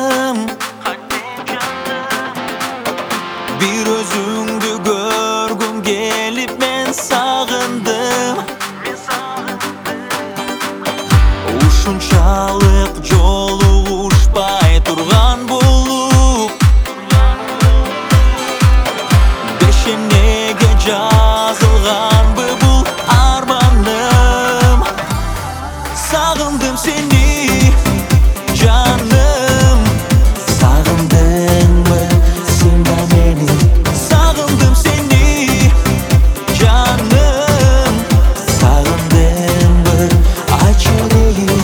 Bir özüңdü görgüm gelip men sagındım. Ушунчалык жолугушпай турган болуп, бешемнеге жазылганбы бул арманым. Сагындым сени, жаным. Сагындыңбы сен да мени? Сагындым сени, жаным. Сагындыңбы айтчы дейин.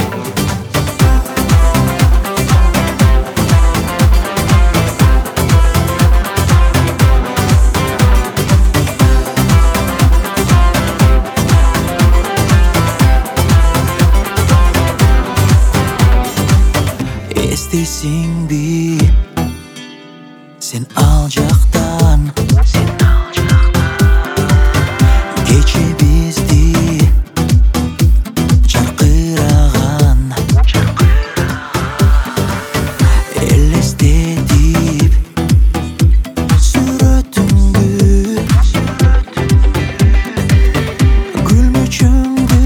Естесиңби сен ал жактан, кече бизди жаркыраган элестетип сүрөтүңдү, күлмөчүңдү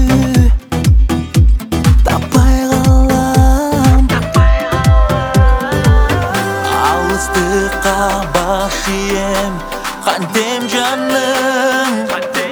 таппай калам. Алыстыкка баш ийем, кантем жаным.